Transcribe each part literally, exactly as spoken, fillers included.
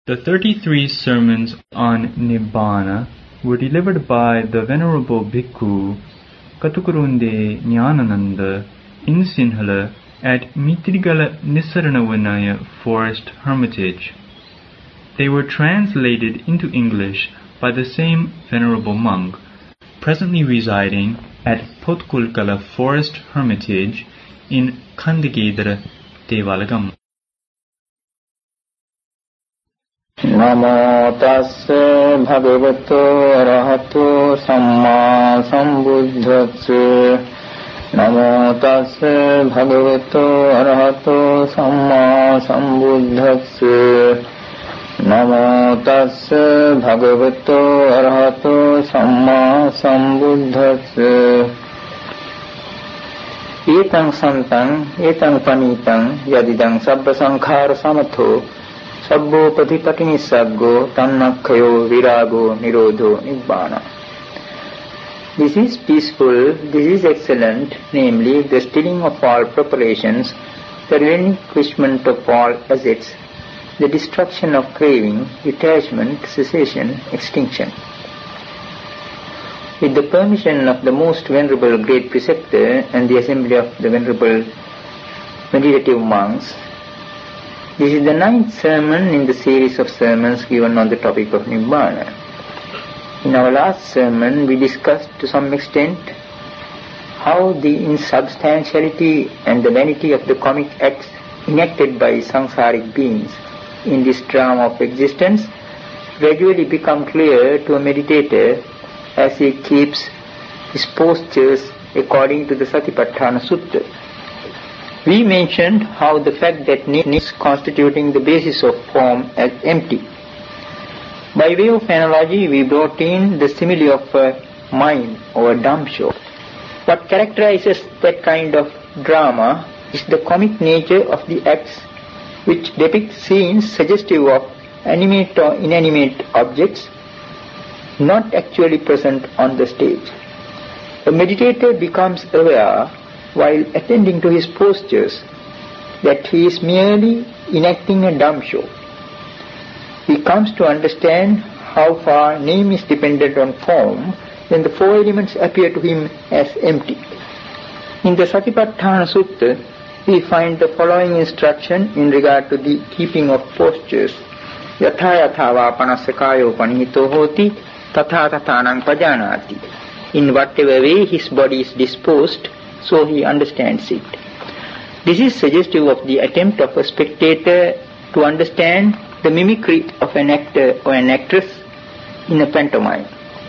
The thirty-three sermons on Nibbana were delivered by the Venerable Bhikkhu Katukurunde Nyanananda in Sinhala at Mitrigala Nisaranavanaya Forest Hermitage. They were translated into English by the same Venerable monk, presently residing at Potkulkala Forest Hermitage in Kandagedara, Devalagam. Namo tassa bhagavato arahato samma sambuddhassa. Namo tassa bhagavato arahato samma sambuddhassa. Namo tassa bhagavato arahato samma sambuddhassa. Etang santang etang panitang yadidang sabba sankhara samatho Sabbo padhipati nissaggo tannakhayo virago nirodho nibbana. This is peaceful, this is excellent, namely the stilling of all preparations, the relinquishment of all assets, the destruction of craving, detachment, cessation, extinction. With the permission of the most venerable great preceptor and the assembly of the venerable meditative monks, this is the ninth sermon in the series of sermons given on the topic of Nibbana. In our last sermon, we discussed to some extent how the insubstantiality and the vanity of the comic acts enacted by samsaric beings in this drama of existence gradually become clear to a meditator as he keeps his postures according to the Satipatthana Sutta. We mentioned how the fact that name is constituting the basis of form as empty. By way of analogy, we brought in the simile of a mime or a dumb show. What characterizes that kind of drama is the comic nature of the acts which depict scenes suggestive of animate or inanimate objects not actually present on the stage. A meditator becomes aware while attending to his postures that he is merely enacting a dumb show. He comes to understand how far name is dependent on form when the four elements appear to him as empty. In the Satipatthana Sutta, we find the following instruction in regard to the keeping of postures. Yatha yatha va panasakayo panihito hoti tatha tathanang pajanati. In whatever way his body is disposed, so he understands it. This is suggestive of the attempt of a spectator to understand the mimicry of an actor or an actress in a pantomime.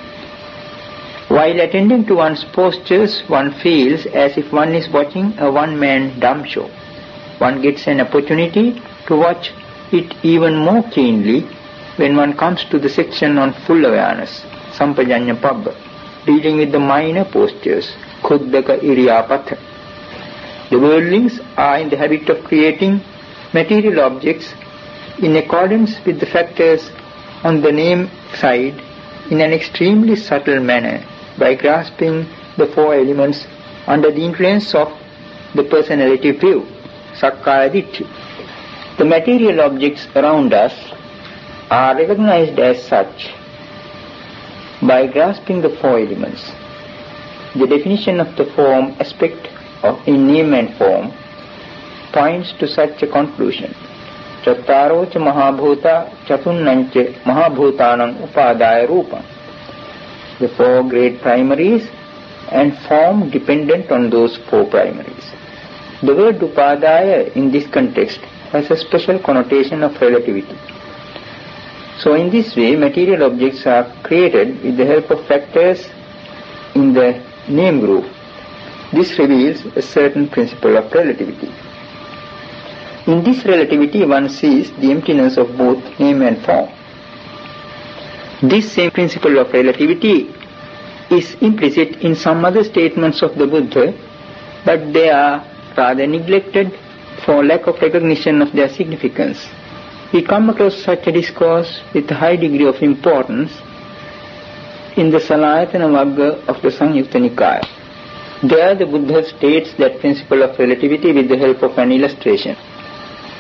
While attending to one's postures, one feels as if one is watching a one-man dumb show. One gets an opportunity to watch it even more keenly when one comes to the section on full awareness, Sampajanya Pabba, dealing with the minor postures, Khuddaka Iriyapatha. The worldlings are in the habit of creating material objects in accordance with the factors on the name side in an extremely subtle manner by grasping the four elements under the influence of the personality view, Sakkaya Ditthi. The material objects around us are recognized as such by grasping the four elements. The definition of the form aspect of in name and form points to such a conclusion. Chattarocha mahabhuta chatunnancha mahabhutanam upadaya rupam. The four great primaries and form dependent on those four primaries. The word upadaya in this context has a special connotation of relativity. So in this way, material objects are created with the help of factors in the name group. This reveals a certain principle of relativity. In this relativity, one sees the emptiness of both name and form. This same principle of relativity is implicit in some other statements of the Buddha, but they are rather neglected for lack of recognition of their significance. We come across such a discourse with a high degree of importance in the Salayatana Vagga of the Samyutta Nikaya. There the Buddha states that principle of relativity with the help of an illustration.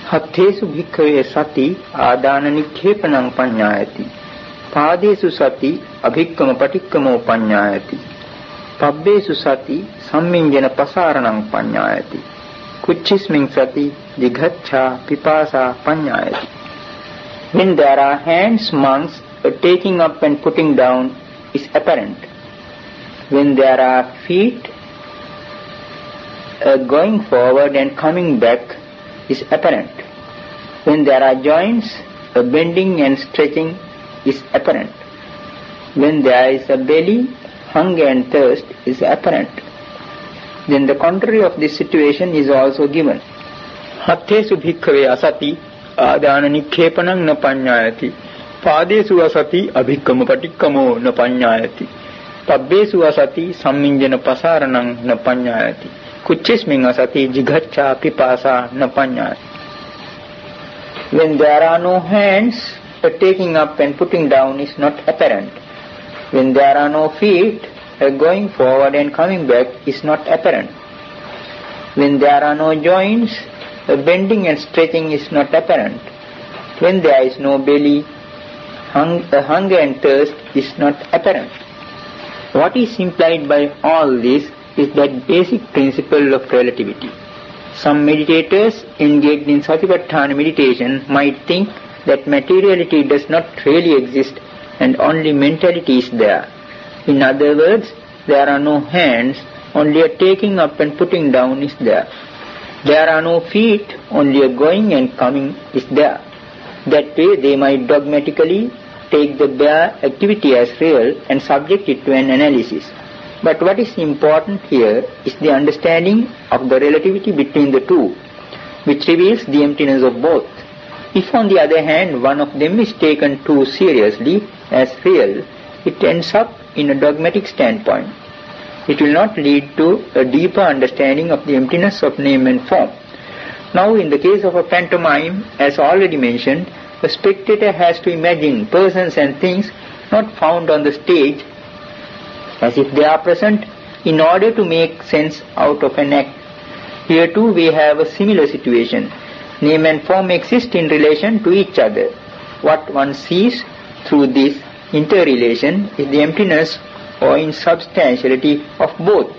Hattesu bhikkhave sati adana nikkhepanam panyayati. Padesu sati abhikkama patikkamo panyayati. Pabbesu sati samminjana pasaranam panyayati. Kucchismin sati jighacha pipasa panyayati. When there are hands, monks, a taking up and putting down is apparent. When there are feet, a going forward and coming back is apparent. When there are joints, a bending and stretching is apparent. When there is a belly, hunger and thirst is apparent. Then the contrary of this situation is also given. Hattesu bhikkhave asati adana nikkhepanam na panyayati. Padesu asati abhikkama patikkamo na panyayati. Pabbesu asati samminjana pasaranam na panyayati. Kucchismin asati jighacha pipasa na panyayati. When there are no hands, the taking up and putting down is not apparent. When there are no feet, the going forward and coming back is not apparent. When there are no joints, the bending and stretching is not apparent. When there is no belly, hung, the hunger and thirst is not apparent. What is implied by all this is that basic principle of relativity. Some meditators engaged in Satipatthana meditation might think that materiality does not really exist and only mentality is there. In other words, there are no hands, only a taking up and putting down is there. There are no feet, only a going and coming is there. That way they might dogmatically take the bare activity as real and subject it to an analysis. But what is important here is the understanding of the relativity between the two, which reveals the emptiness of both. If on the other hand one of them is taken too seriously as real, it ends up in a dogmatic standpoint. It will not lead to a deeper understanding of the emptiness of name and form. Now in the case of a pantomime, as already mentioned, the spectator has to imagine persons and things not found on the stage as if they are present in order to make sense out of an act. Here too we have a similar situation. Name and form exist in relation to each other. What one sees through this interrelation is the emptiness or insubstantiality of both.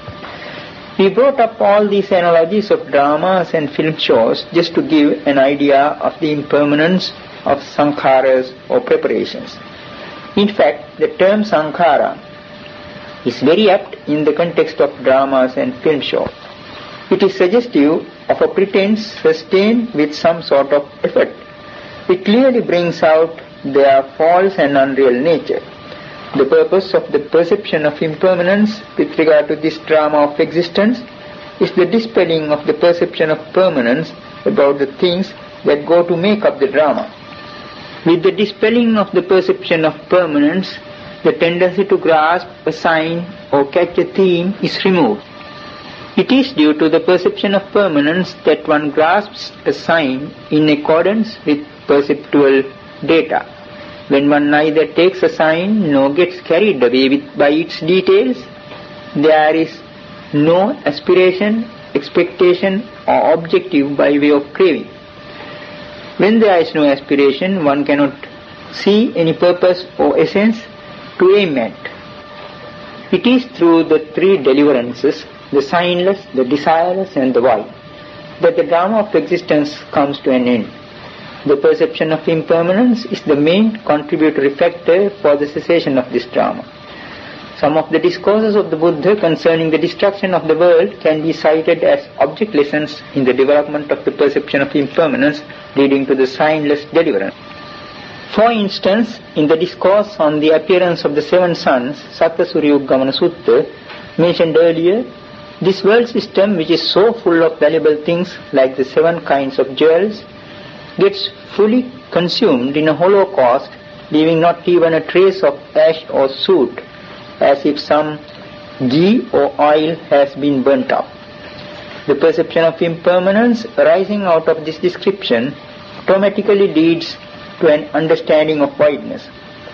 We brought up all these analogies of dramas and film shows just to give an idea of the impermanence of sankharas or preparations. In fact, the term sankhara is very apt in the context of dramas and film shows. It is suggestive of a pretense sustained with some sort of effort. It clearly brings out their false and unreal nature. The purpose of the perception of impermanence with regard to this drama of existence is the dispelling of the perception of permanence about the things that go to make up the drama. With the dispelling of the perception of permanence, the tendency to grasp a sign or catch a theme is removed. It is due to the perception of permanence that one grasps a sign in accordance with perceptual data. When one neither takes a sign nor gets carried away with, by its details, there is no aspiration, expectation or objective by way of craving. When there is no aspiration, one cannot see any purpose or essence to aim at. It is through the three deliverances, the signless, the desireless and the void, that the drama of existence comes to an end. The perception of impermanence is the main contributory factor for the cessation of this drama. Some of the discourses of the Buddha concerning the destruction of the world can be cited as object lessons in the development of the perception of impermanence leading to the signless deliverance. For instance, in the discourse on the appearance of the seven suns, Sattasuryugamana Sutta, mentioned earlier, this world system, which is so full of valuable things like the seven kinds of jewels, gets fully consumed in a holocaust, leaving not even a trace of ash or soot, as if some ghee or oil has been burnt up. The perception of impermanence arising out of this description automatically leads to an understanding of voidness.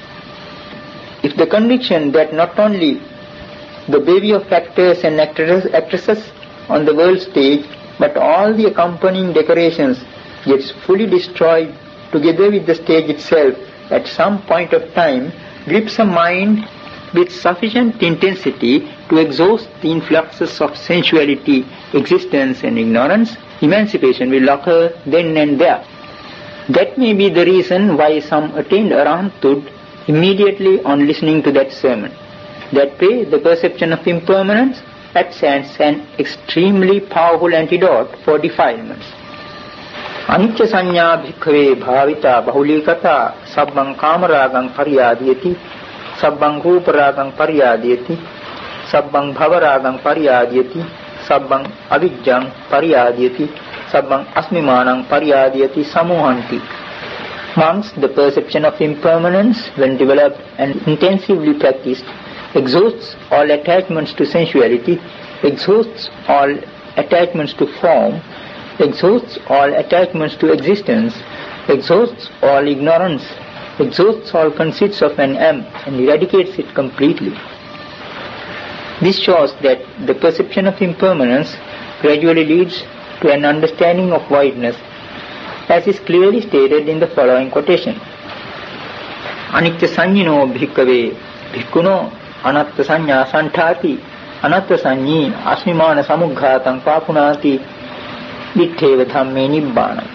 If the conviction that not only the bevy of actors and actresses on the world stage, but all the accompanying decorations gets fully destroyed together with the stage itself at some point of time, grips a mind with sufficient intensity to exhaust the influxes of sensuality, existence and ignorance, emancipation will occur then and there. That may be the reason why some attained arahanthood immediately on listening to that sermon. That way, the perception of impermanence acts as an extremely powerful antidote for defilements. Anicca sanya bhikkhave bhavita bahulikata sabbang kamaragang paryadiyati sabbang ruparagang paryadiyati sabbang bhavaragang paryadiyati sabbang avijjang paryadiyati sabbang asmimanang paryadiyati samuhanti. Monks, the perception of impermanence, when developed and intensively practiced, exhausts all attachments to sensuality, exhausts all attachments to form, exhausts all attachments to existence, exhausts all ignorance, exhausts all conceits of an am, and eradicates it completely. This shows that the perception of impermanence gradually leads to an understanding of voidness, as is clearly stated in the following quotation. Anicca sanyino bhikkave bhikkhuno anatta sanya santati anatta sanyi asmimana samughatang papunati vitteva dhamme nibbana.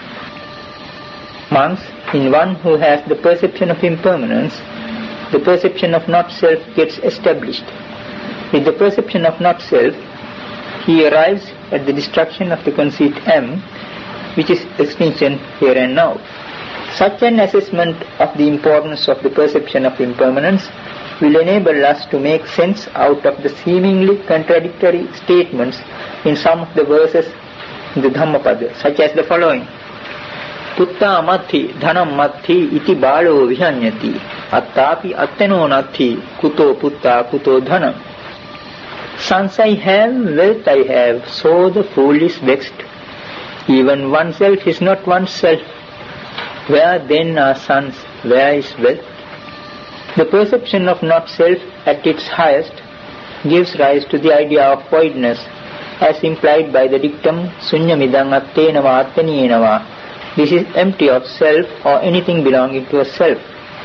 Monks, in one who has the perception of impermanence, the perception of not-self gets established. With the perception of not-self, he arrives at the destruction of the conceit am, which is extinction here and now. Such an assessment of the importance of the perception of impermanence will enable us to make sense out of the seemingly contradictory statements in some of the verses in the Dhammapada, such as the following. Putta matti dhanam matti iti balo vihanyati attapi atteno natti kuto putta kuto dhanam. Sons I have, wealth I have, so the fool is vexed. Even oneself is not oneself. Where then are sons? Where is wealth? The perception of not-self at its highest gives rise to the idea of voidness, as implied by the dictum sunyamidang attenava attaniyenava. This is empty of self or anything belonging to a self.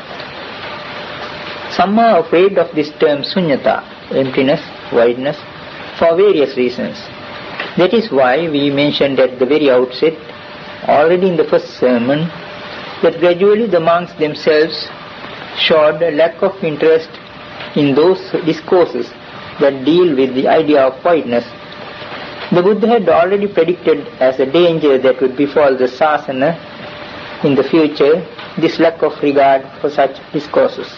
Some are afraid of this term sunyata, emptiness, voidness, for various reasons. That is why we mentioned at the very outset, already in the first sermon, that gradually the monks themselves showed a lack of interest in those discourses that deal with the idea of voidness. The Buddha had already predicted as a danger that would befall the Sasana in the future this lack of regard for such discourses.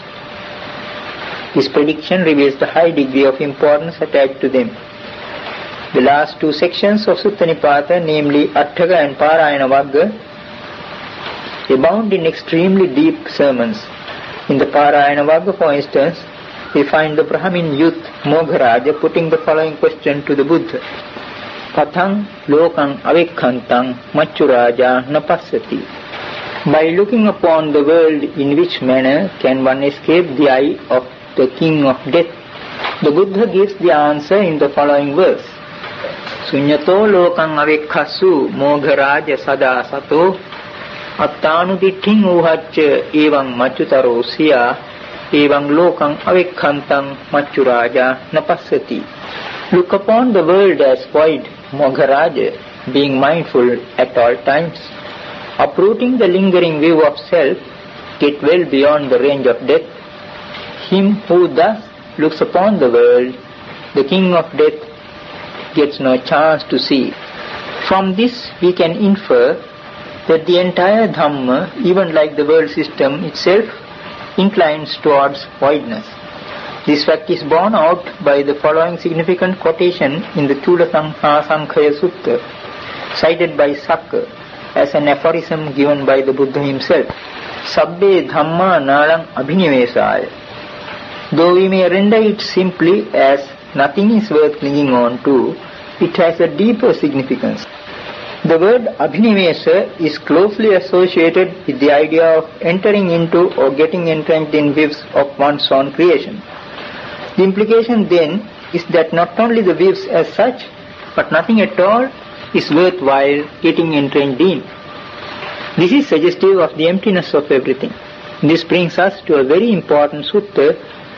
This prediction reveals the high degree of importance attached to them. The last two sections of Sutta Nipata, namely Atthaga and Parayana Vagga, abound in extremely deep sermons. In the Parayana Vagga, for instance, we find the Brahmin youth Mogharaja putting the following question to the Buddha. Pathang lokang avikkantang machuraja napassati. By looking upon the world, in which manner can one escape the eye of the king of death? The Buddha gives the answer in the following verse. Sunyato lokang avikkhasu mogharaja sada sato attanuditthing uhacca evang machutaro siya evang lokang avikkantang machuraja napassati. Look upon the world as void, Mogharaja, being mindful at all times. Uprooting the lingering view of self, get well beyond the range of death. Him who thus looks upon the world, the king of death, gets no chance to see. From this we can infer that the entire Dhamma, even like the world system itself, inclines towards voidness. This fact is borne out by the following significant quotation in the Chula Sankhaya Sutta, cited by Sakka as an aphorism given by the Buddha himself. Sabbe dhamma nalang abhinivesaya. Though we may render it simply as nothing is worth clinging on to, it has a deeper significance. The word abhinivesa is closely associated with the idea of entering into or getting entrenched in views of one's own creation. The implication then is that not only the views as such, but nothing at all is worthwhile getting entrenched in. This is suggestive of the emptiness of everything. This brings us to a very important sutta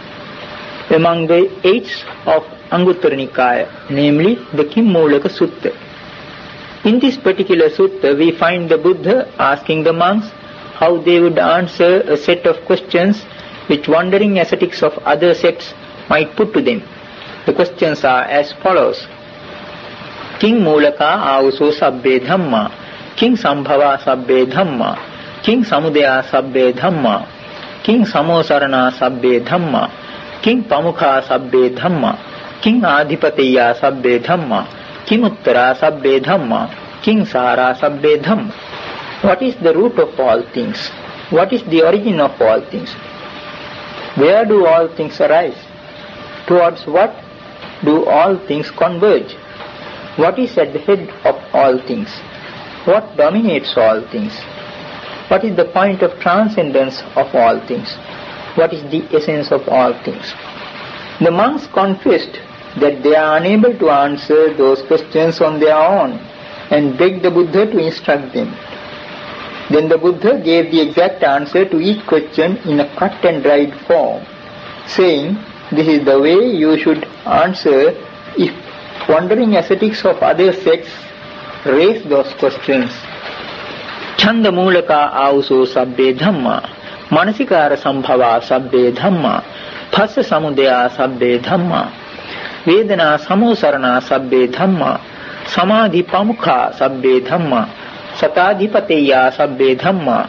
among the eights of Anguttara Nikaya, namely the Kimmulaka Sutta. In this particular sutta, we find the Buddha asking the monks how they would answer a set of questions which wandering ascetics of other sects might put to them. The questions are as follows. King Mulaka Auso Sabbe Dhamma, King Sambhava Sabbe Dhamma, King Samudaya Sabbe Dhamma, King Samosarana Sabbe Dhamma, King Pamukha Sabbe Dhamma, King Adhipateya Sabbe Dhamma, Kimuttara Sabbe Dhamma, King Sara Sabbe Dhamma. What is the root of all things? What is the origin of all things? Where do all things arise? Towards what do all things converge? What is at the head of all things? What dominates all things? What is the point of transcendence of all things? What is the essence of all things? The monks confessed that they are unable to answer those questions on their own and begged the Buddha to instruct them. Then the Buddha gave the exact answer to each question in a cut and dried form, saying, "This is the way you should answer if wandering ascetics of other sects raise those questions." Chanda Mulaka Auso Sabbe Dhamma, Manasikara Sambhava Sabbe Dhamma, Phassa Samudaya Sabbe Dhamma, Vedana Samosarana Sabbe Dhamma, Samadhi Pamukha Sabbe Dhamma, Satadhipateya Sabbe Dhamma,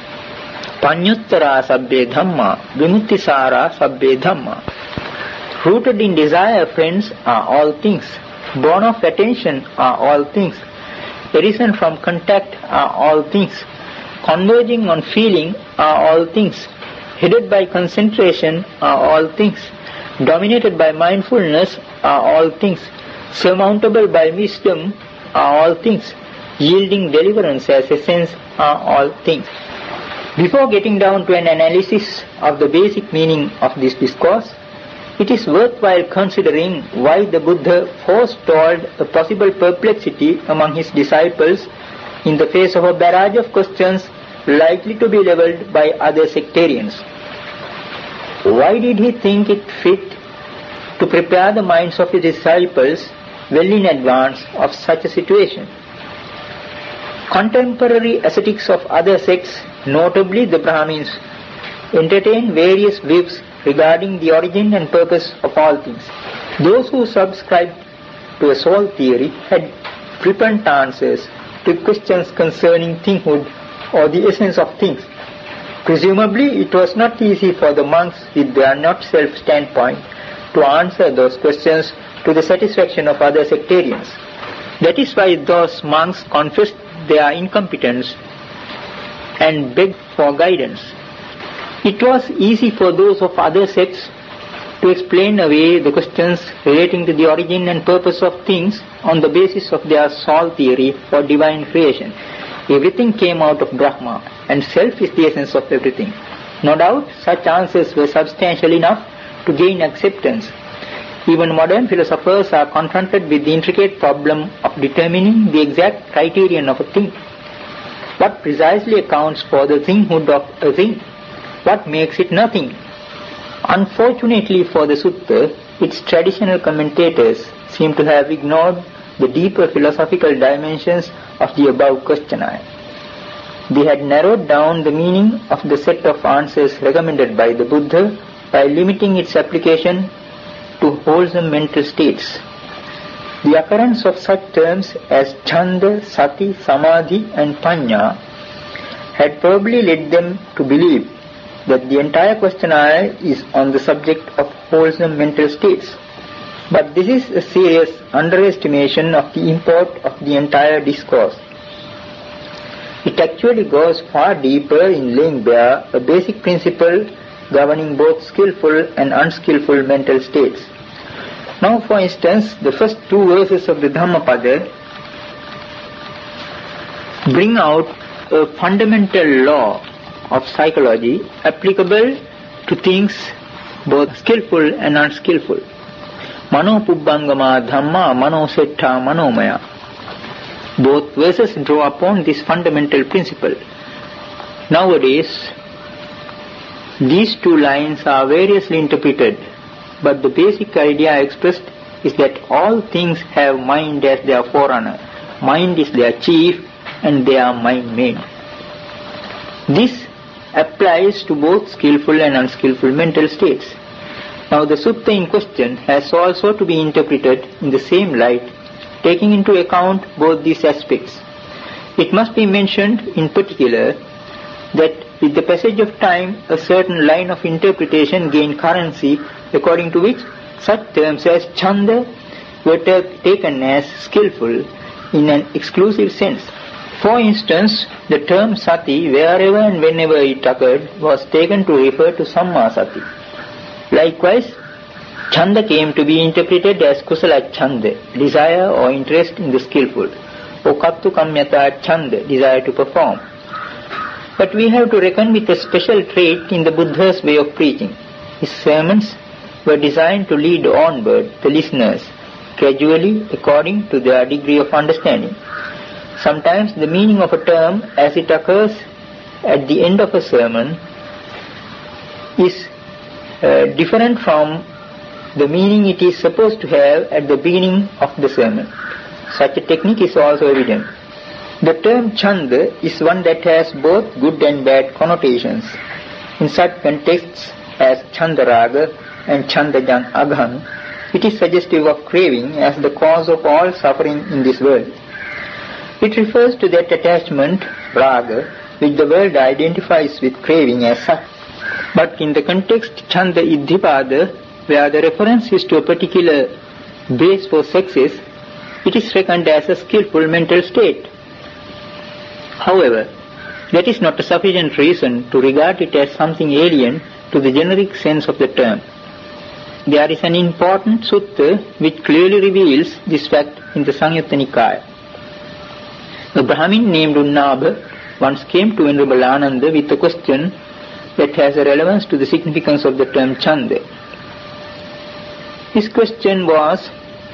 Panyuttara Sabbe Dhamma, Vimuttisara Sabbe Dhamma. Rooted in desire, friends, are all things. Born of attention are all things. Arisen from contact are all things. Converging on feeling are all things. Headed by concentration are all things. Dominated by mindfulness are all things. Surmountable by wisdom are all things. Yielding deliverance as essence are all things. Before getting down to an analysis of the basic meaning of this discourse, it is worthwhile considering why the Buddha forestalled a possible perplexity among his disciples in the face of a barrage of questions likely to be levelled by other sectarians. Why did he think it fit to prepare the minds of his disciples well in advance of such a situation? Contemporary ascetics of other sects, notably the Brahmins, entertain various views regarding the origin and purpose of all things. Those who subscribed to a soul theory had flippant answers to questions concerning thinghood or the essence of things. Presumably it was not easy for the monks with their not-self standpoint to answer those questions to the satisfaction of other sectarians. That is why those monks confessed their incompetence and begged for guidance. It was easy for those of other sects to explain away the questions relating to the origin and purpose of things on the basis of their soul theory or divine creation. Everything came out of Brahma, and self is the essence of everything. No doubt such answers were substantial enough to gain acceptance. Even modern philosophers are confronted with the intricate problem of determining the exact criterion of a thing. What precisely accounts for the thinghood of a thing? What makes it nothing? Unfortunately for the Sutta, its traditional commentators seem to have ignored the deeper philosophical dimensions of the above questionnaire. They had narrowed down the meaning of the set of answers recommended by the Buddha by limiting its application to wholesome mental states. The occurrence of such terms as Chanda, Sati, Samadhi and Panya had probably led them to believe that the entire questionnaire is on the subject of wholesome mental states. But this is a serious underestimation of the import of the entire discourse. It actually goes far deeper in laying bare a basic principle governing both skillful and unskillful mental states. Now, for instance, the first two verses of the Dhammapada bring out a fundamental law of psychology applicable to things both skillful and unskillful. Mano pubbangama dhamma mano setta manomaya. Both verses draw upon this fundamental principle. Nowadays, these two lines are variously interpreted, but the basic idea expressed is that all things have mind as their forerunner. Mind is their chief and they are mind-made. This applies to both skillful and unskillful mental states. Now the sutta in question has also to be interpreted in the same light, taking into account both these aspects. It must be mentioned in particular that with the passage of time a certain line of interpretation gained currency, according to which such terms as chanda were taken as skillful in an exclusive sense. For instance, the term sati, wherever and whenever it occurred, was taken to refer to samma sati. Likewise, chanda came to be interpreted as kusala chanda, desire or interest in the skillful, or kattu kamyata chanda, desire to perform. But we have to reckon with a special trait in the Buddha's way of preaching. His sermons were designed to lead onward the listeners, gradually according to their degree of understanding. Sometimes the meaning of a term as it occurs at the end of a sermon is uh, different from the meaning it is supposed to have at the beginning of the sermon. Such a technique is also evident. The term chanda is one that has both good and bad connotations. In such contexts as chandaraga and chandajang aghan, it is suggestive of craving as the cause of all suffering in this world. It refers to that attachment, raga, which the world identifies with craving as such. But in the context chanda iddhipada, where the reference is to a particular base for success, it is reckoned as a skillful mental state. However, that is not a sufficient reason to regard it as something alien to the generic sense of the term. There is an important sutta which clearly reveals this fact in the Samyutta Nikaya. A Brahmin named Unnabha once came to Venerable Ananda with a question that has a relevance to the significance of the term chanda. His question was,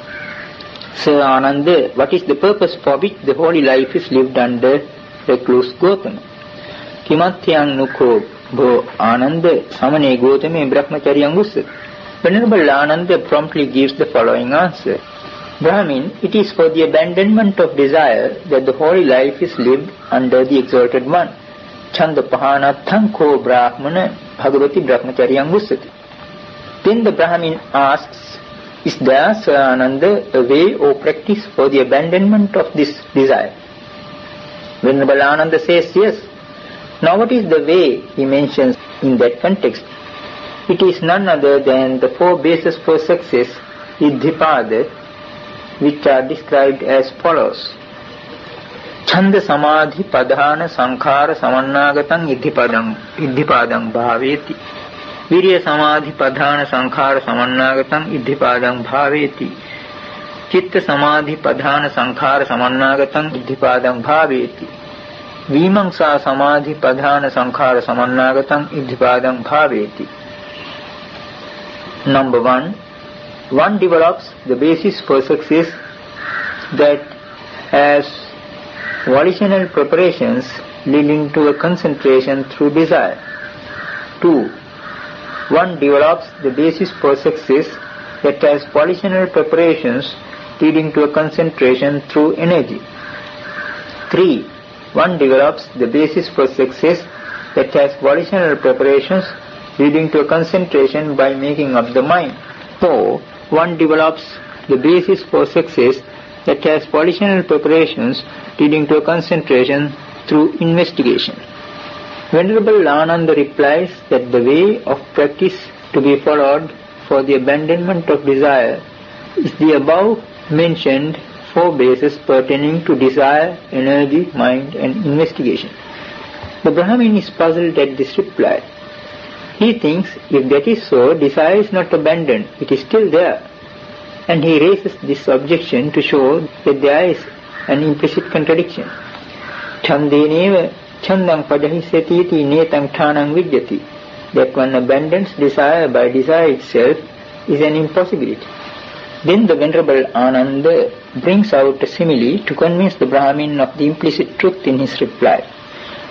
Sir Ananda, what is the purpose for which the holy life is lived under recluse Gotama? Kimatyang nukho bho Ananda samane Gotame brahmacharyang usat. Venerable Ananda promptly gives the following answer. Brahmin, it is for the abandonment of desire that the holy life is lived under the Exalted One. Chanda pahanatham ko brahmana bhagavati brahmacharyang usati. Then the Brahmin asks, is there, Sir Ananda, a way or practice for the abandonment of this desire? Venerable Ananda says yes. Now what is the way he mentions in that context? It is none other than the four bases for success, iddhipada, which are described as follows. Chanda samadhi padhana sankhara samannāgatang iddhipadang iddhipadang bhaveti. Virya samadhi padhana sankhara samannāgatang iddhipadang bhaveti. Chitta samadhi padhana sankhara samannāgatang iddhipadang bhaveti. Vimamsa samadhi padhana sankhara samannāgatang iddhipadang bhaveti. Number one, one develops the basis for success that has volitional preparations leading to a concentration through desire. Two, one develops the basis for success that has volitional preparations leading to a concentration through energy. Three, one develops the basis for success that has volitional preparations leading to a concentration by making up the mind. Four, one develops the basis for success that has volitional preparations leading to a concentration through investigation. Venerable Ananda replies that the way of practice to be followed for the abandonment of desire is the above mentioned four bases pertaining to desire, energy, mind and investigation. The Brahmin is puzzled at this reply. He thinks if that is so, desire is not abandoned, it is still there. And he raises this objection to show that there is an implicit contradiction. Chandeneva chandang pajahisyati netang thanang vidyati. That one abandons desire by desire itself is an impossibility. Then the Venerable Ananda brings out a simile to convince the Brahmin of the implicit truth in his reply.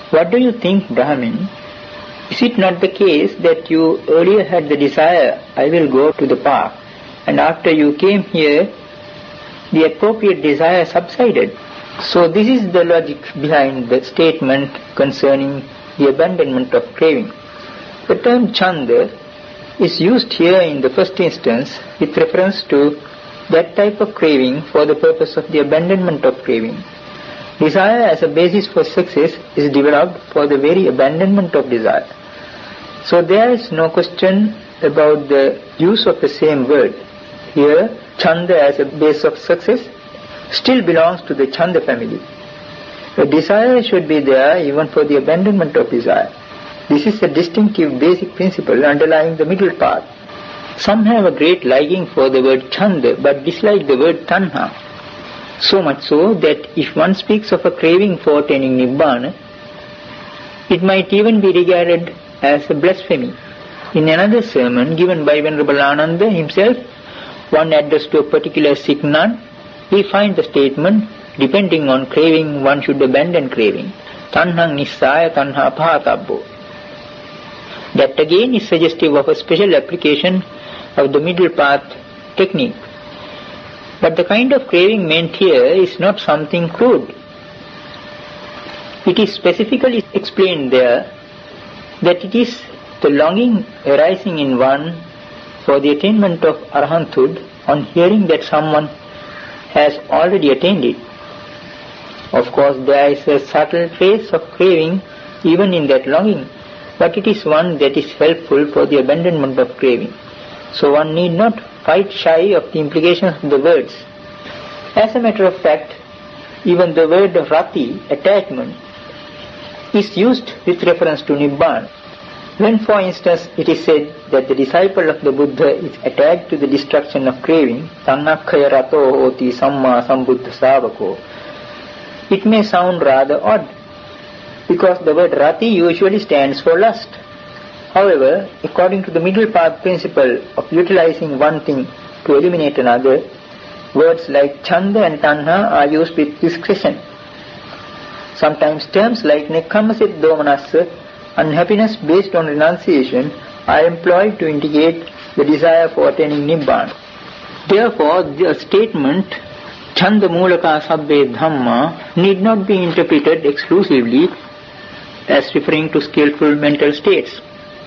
What do you think, Brahmin? Is it not the case that you earlier had the desire, I will go to the park, and after you came here, the appropriate desire subsided? So this is the logic behind the statement concerning the abandonment of craving. The term chanda is used here in the first instance with reference to that type of craving for the purpose of the abandonment of craving. Desire as a basis for success is developed for the very abandonment of desire. So there is no question about the use of the same word. Here, chanda as a base of success still belongs to the chanda family. The desire should be there even for the abandonment of desire. This is a distinctive basic principle underlying the middle path. Some have a great liking for the word chanda but dislike the word tanha. So much so that if one speaks of a craving for attaining nibbana, it might even be regarded as a blasphemy. In another sermon given by Venerable Ananda himself, one addressed to a particular Sikh nun, we find the statement, depending on craving one should abandon craving. Tanhang nissaya tanha pahatabbo. That again is suggestive of a special application of the middle path technique. But the kind of craving meant here is not something crude. It is specifically explained there that it is the longing arising in one for the attainment of arahanthood on hearing that someone has already attained it. Of course, there is a subtle trace of craving even in that longing, but it is one that is helpful for the abandonment of craving. So one need not fight shy of the implications of the words. As a matter of fact, even the word rati, attachment, is used with reference to Nibbana. When, for instance, it is said that the disciple of the Buddha is attached to the destruction of craving, tannakkaya rato hoti samma sambuddha savako, it may sound rather odd, because the word rati usually stands for lust. However, according to the middle path principle of utilizing one thing to eliminate another, words like chanda and tanha are used with discretion. Sometimes terms like nekkhammasit domanassa, unhappiness based on renunciation, are employed to indicate the desire for attaining nibbana. Therefore, the statement chanda mulaka sabbe dhamma need not be interpreted exclusively as referring to skillful mental states.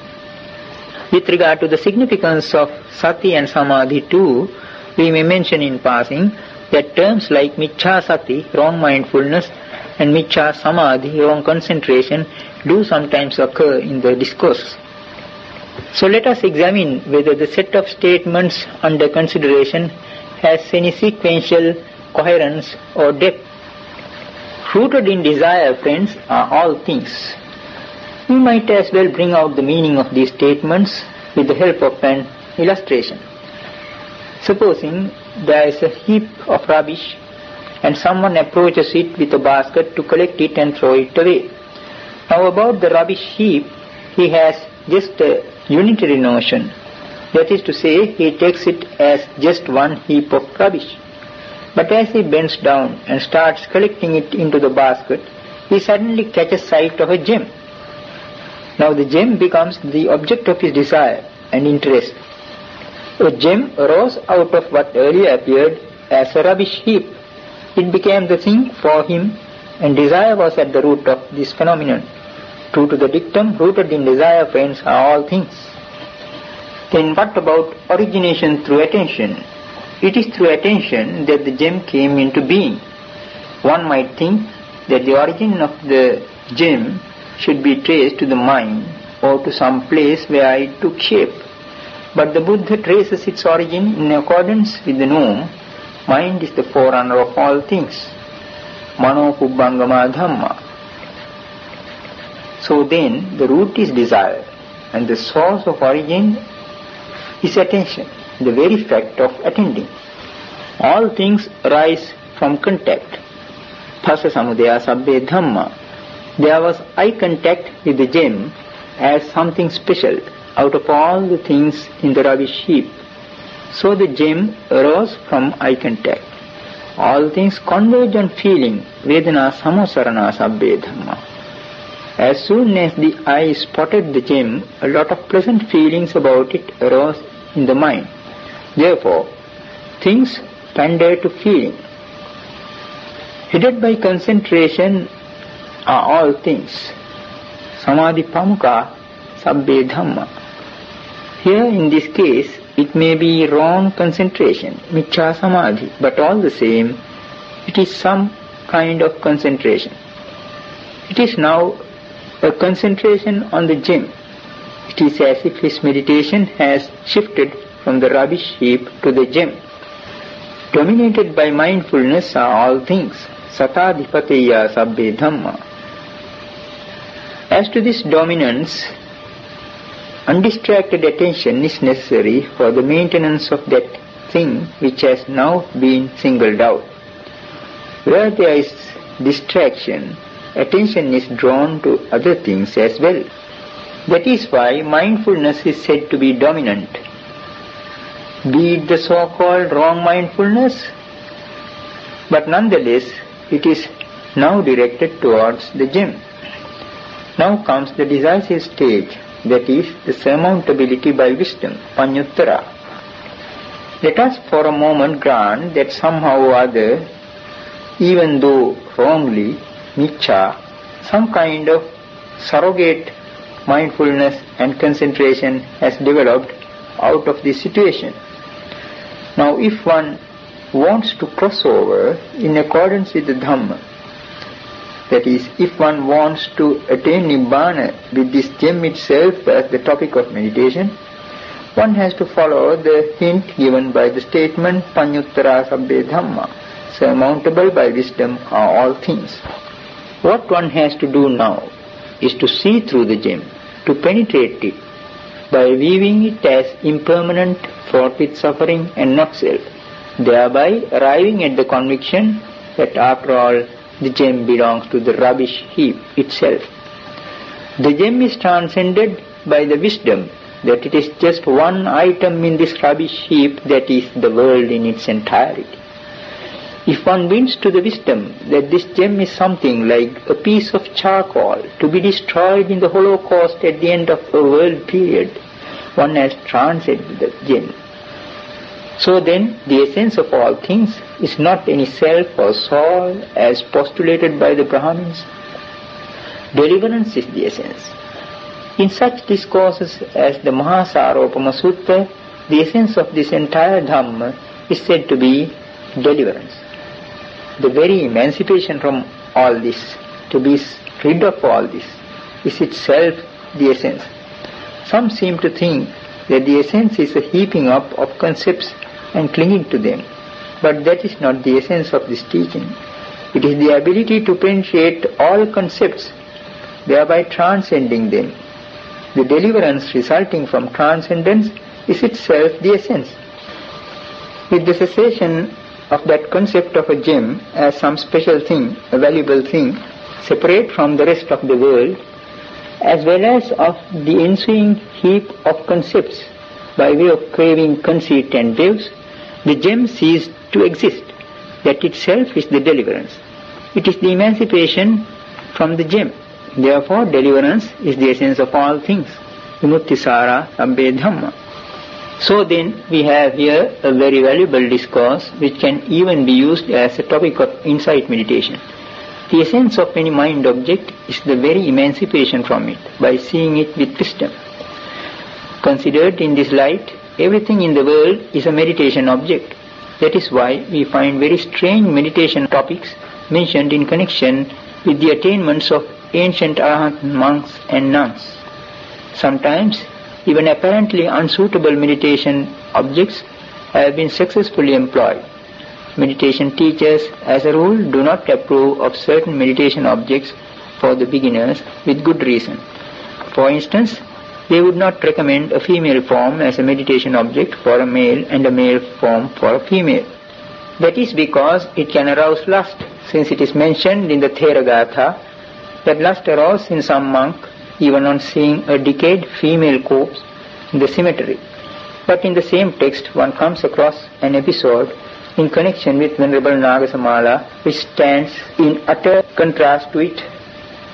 With regard to the significance of sati and samadhi too, we may mention in passing that terms like miccha sati, wrong mindfulness, and miccha samadhi, wrong concentration, do sometimes occur in the discourse. So let us examine whether the set of statements under consideration has any sequential coherence or depth. Rooted in desire, friends, are all things. We might as well bring out the meaning of these statements with the help of an illustration. Supposing there is a heap of rubbish and someone approaches it with a basket to collect it and throw it away. Now about the rubbish heap, he has just a unitary notion. That is to say, he takes it as just one heap of rubbish. But as he bends down and starts collecting it into the basket, he suddenly catches sight of a gem. Now the gem becomes the object of his desire and interest. A gem arose out of what earlier appeared as a rubbish heap. It became the thing for him, and desire was at the root of this phenomenon. True to the dictum, rooted in desire, friends, are all things. Then what about origination through attention? It is through attention that the gem came into being. One might think that the origin of the gem should be traced to the mind or to some place where it took shape. But the Buddha traces its origin in accordance with the norm. Mind is the forerunner of all things. Mano pubbangama dhamma. So then, the root is desire, and the source of origin is attention, the very fact of attending. All things arise from contact. Phasa samudaya sabbe dhamma. There was eye contact with the gem as something special out of all the things in the rubbish heap. So the gem arose from eye contact. All things converge on feeling. Vedana samosarana sabbe dhamma. As soon as the eye spotted the gem, a lot of pleasant feelings about it arose in the mind. Therefore, things pander to feeling. Headed by concentration are all things. Samadhi pamukha sabbe dhamma. Here in this case, it may be wrong concentration, miccha samadhi, but all the same, it is some kind of concentration. It is now a concentration on the gem. It is as if his meditation has shifted from the rubbish heap to the gem. Dominated by mindfulness are all things. Satadhipateya sabbe dhamma. As to this dominance, undistracted attention is necessary for the maintenance of that thing which has now been singled out. Where there is distraction, attention is drawn to other things as well. That is why mindfulness is said to be dominant. Be it the so-called wrong mindfulness, but nonetheless it is now directed towards the gem. Now comes the decisive stage, that is the surmountability by wisdom, panyuttara. Let us for a moment grant that somehow or other, even though wrongly, miccha, some kind of surrogate mindfulness and concentration has developed out of this situation. Now if one wants to cross over in accordance with the Dhamma, that is, if one wants to attain Nibbana with this gem itself as the topic of meditation, one has to follow the hint given by the statement Panyuttara Sabbe Dhamma, surmountable by wisdom are all things. What one has to do now is to see through the gem, to penetrate it, by viewing it as impermanent, fraught with suffering and not self, thereby arriving at the conviction that after all the gem belongs to the rubbish heap itself. The gem is transcended by the wisdom that it is just one item in this rubbish heap, that is the world in its entirety. If one wins to the wisdom that this gem is something like a piece of charcoal to be destroyed in the Holocaust at the end of a world period, one has transcended the gem. So then, the essence of all things is not any self or soul as postulated by the Brahmins. Deliverance is the essence. In such discourses as the Mahasaropama Sutta, the essence of this entire Dhamma is said to be deliverance. The very emancipation from all this, to be rid of all this, is itself the essence. Some seem to think that the essence is a heaping up of concepts and clinging to them, but that is not the essence of this teaching. It is the ability to penetrate all concepts, thereby transcending them. The deliverance resulting from transcendence is itself the essence. With the cessation of that concept of a gem as some special thing, a valuable thing, separate from the rest of the world, as well as of the ensuing heap of concepts by way of craving, conceit and views, the gem ceased to exist. That itself is the deliverance. It is the emancipation from the gem. Therefore, deliverance is the essence of all things. Vimuttisara sabbe dhamma. So then, we have here a very valuable discourse which can even be used as a topic of insight meditation. The essence of any mind object is the very emancipation from it by seeing it with wisdom. Considered in this light, everything in the world is a meditation object. That is why we find very strange meditation topics mentioned in connection with the attainments of ancient Arahant monks and nuns. Sometimes even apparently unsuitable meditation objects have been successfully employed. Meditation teachers, as a rule, do not approve of certain meditation objects for the beginners with good reason. For instance, they would not recommend a female form as a meditation object for a male and a male form for a female. That is because it can arouse lust, since it is mentioned in the Theragatha that lust arose in some monk even on seeing a decayed female corpse in the cemetery. But in the same text one comes across an episode in connection with Venerable Nagasamala which stands in utter contrast to it.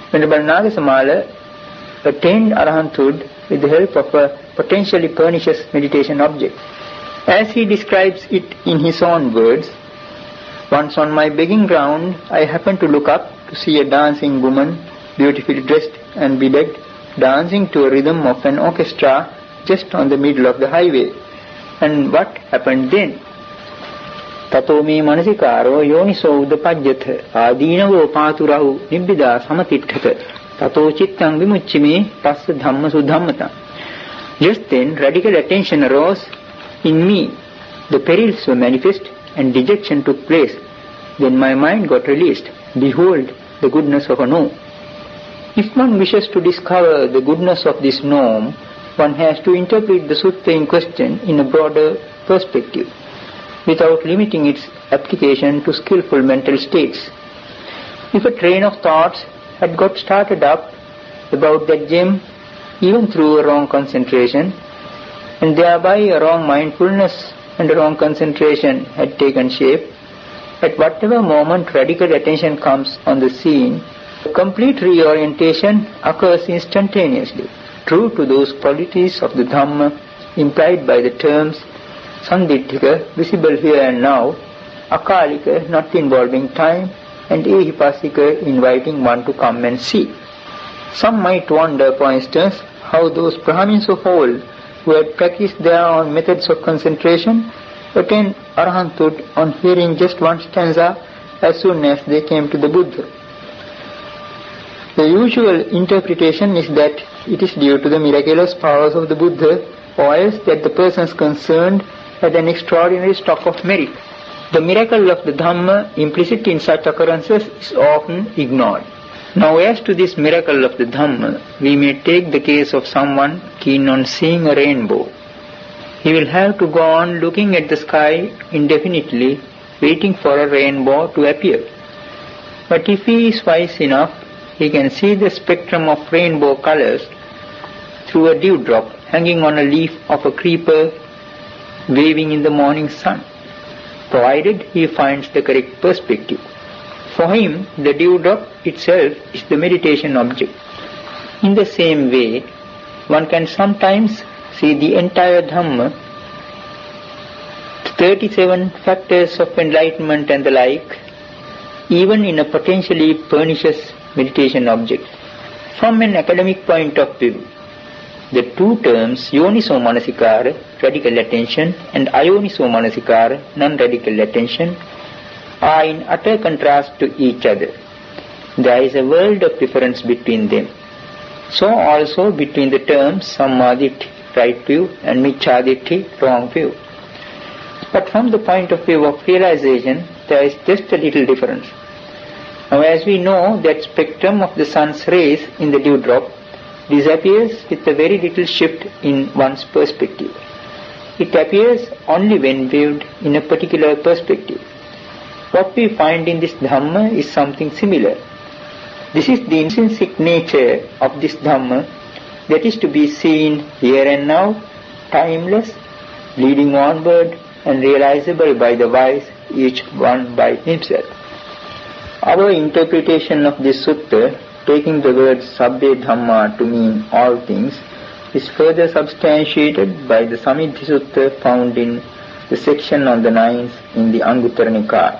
Venerable Nagasamala attained arahanthood with the help of a potentially pernicious meditation object. As he describes it in his own words, once on my begging ground, I happened to look up to see a dancing woman, beautifully dressed and bedecked, dancing to a rhythm of an orchestra just on the middle of the highway. And what happened then? Tato me manasikaro yoniso udapajyatha adinavo paturahu nibbida samatitthata tato chittang vimucchime tassa dhamma sudhammata. Just then radical attention arose in me. The perils were manifest and dejection took place. Then my mind got released. Behold the goodness of a no. If one wishes to discover the goodness of this norm, one has to interpret the sutta in question in a broader perspective, without limiting its application to skillful mental states. If a train of thoughts had got started up about that gem, even through a wrong concentration, and thereby a wrong mindfulness and a wrong concentration had taken shape, at whatever moment radical attention comes on the scene, a complete reorientation occurs instantaneously, true to those qualities of the Dhamma implied by the terms Sanditthika, visible here and now, Akalika, not involving time, and Ehipasika, inviting one to come and see. Some might wonder, for instance, how those Brahmins of old who had practiced their own methods of concentration attained arahanthood on hearing just one stanza as soon as they came to the Buddha. The usual interpretation is that it is due to the miraculous powers of the Buddha, or else that the persons concerned had an extraordinary stock of merit. The miracle of the Dhamma implicit in such occurrences is often ignored. Now as to this miracle of the Dhamma, we may take the case of someone keen on seeing a rainbow. He will have to go on looking at the sky indefinitely, waiting for a rainbow to appear. But if he is wise enough, he can see the spectrum of rainbow colors through a dewdrop hanging on a leaf of a creeper waving in the morning sun, provided he finds the correct perspective. For him, the dewdrop itself is the meditation object. In the same way, one can sometimes see the entire Dhamma, thirty-seven factors of enlightenment and the like, even in a potentially pernicious meditation object. From an academic point of view, the two terms Yoniso Manasikara, radical attention, and Ayoniso Manasikara, non-radical attention, are in utter contrast to each other. There is a world of difference between them. So also between the terms Sammaditthi, right view, and Micchaditti, wrong view. But from the point of view of realization, there is just a little difference. Now as we know, that spectrum of the sun's rays in the dewdrop disappears with a very little shift in one's perspective. It appears only when viewed in a particular perspective. What we find in this Dhamma is something similar. This is the intrinsic nature of this Dhamma that is to be seen here and now, timeless, leading onward, and realizable by the wise, each one by himself. Our interpretation of this sutta, taking the word Sabbe Dhamma to mean all things, is further substantiated by the Samidhi Sutta found in the section on the nines in the Anguttara Nikaya.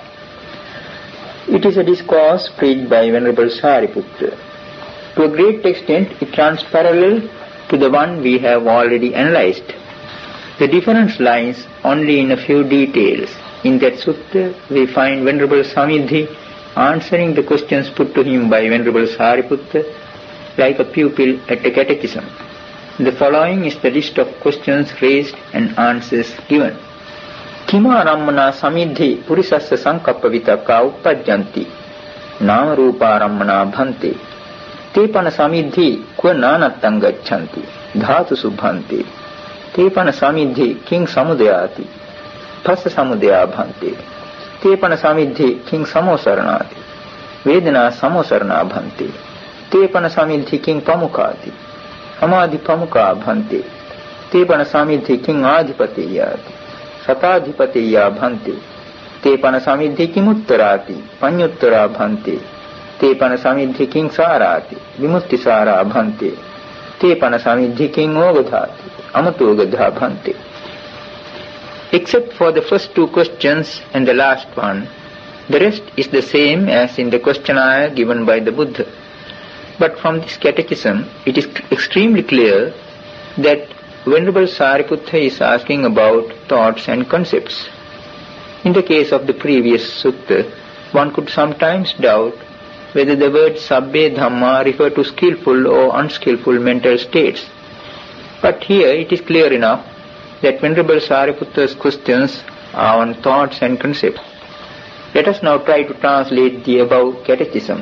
It is a discourse preached by Venerable Sariputta. To a great extent, it runs parallel to the one we have already analyzed. The difference lies only in a few details. In that sutta, we find Venerable Samidhi answering the questions put to him by Venerable Sariputta like a pupil at a catechism. The following is the list of questions raised and answers given. Kima rammana samidhi purisassa sankappa vitaka uppajjanti nama rupa rammana bhante tepana samidhi kva nanattang gachanti dhatusu bhante tepana samidhi king samudayati phassa samudaya bhante tepana samidhi king samosaranati vedana samosarana bhante tepana samidhi king pamukati samadhi pamukha bhante tepana samidhi king adhipatiyati Satadhipatiya bhante te pana samidhi kimuttarati panyuttara bhante Te pana samidhi king sarati, vimutti sara bhante. Te pana samidhi king ogadhati, amatogadha bhante. Except for the first two questions and the last one, the rest is the same as in the questionnaire given by the Buddha. But from this catechism, it is extremely clear that Venerable Sariputta is asking about thoughts and concepts. In the case of the previous sutta, one could sometimes doubt whether the word sabbe dhamma refer to skillful or unskillful mental states. But here it is clear enough that Venerable Sariputta's questions are on thoughts and concepts. Let us now try to translate the above catechism.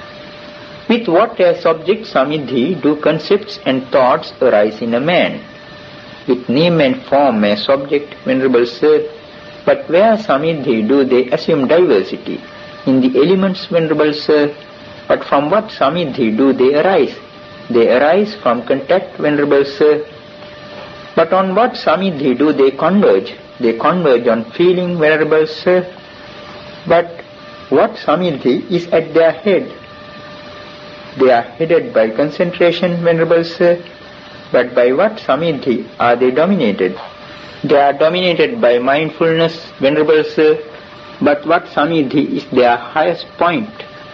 With what as subject samidhi do concepts and thoughts arise in a man? With name and form as subject, Venerable Sir, but where samidhi do they assume diversity? In the elements, Venerable Sir, but from what samidhi do they arise? They arise from contact, Venerable Sir. But on what samidhi do they converge? They converge on feeling, Venerable Sir. But what samidhi is at their head? They are headed by concentration, Venerable Sir. But by what samidhi are they dominated? They are dominated by mindfulness, Venerable Sir. But what samidhi is their highest point?